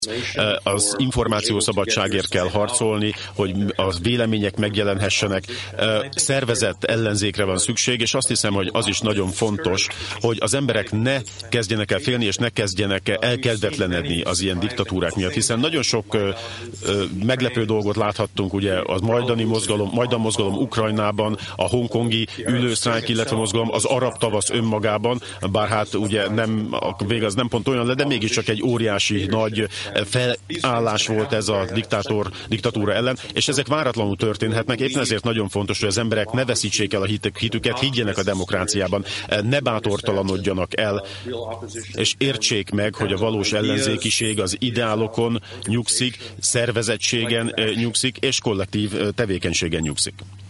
Az információszabadságért kell harcolni, hogy a vélemények megjelenhessenek. Szervezett ellenzékre van szükség, és azt hiszem, hogy az is nagyon fontos, hogy az emberek ne kezdjenek el félni, és ne kezdjenek el elkedvetlenedni az ilyen diktatúrák miatt, hiszen nagyon sok meglepő dolgot láthattunk, ugye a Majdan mozgalom Ukrajnában, a hongkongi ülősztrájk, illetve mozgalom, az arab tavasz önmagában, bár hát ugye a vég az nem pont olyan lett, de mégiscsak egy óriási nagy felállás volt ez a diktatúra ellen, és ezek váratlanul történhetnek. Éppen ezért nagyon fontos, hogy az emberek ne veszítsék el a hitüket, higgyenek a demokráciában, ne bátortalanodjanak el, és értsék meg, hogy a valós ellenzékiség az ideálokon nyugszik, szervezettségen nyugszik, és kollektív tevékenységen nyugszik.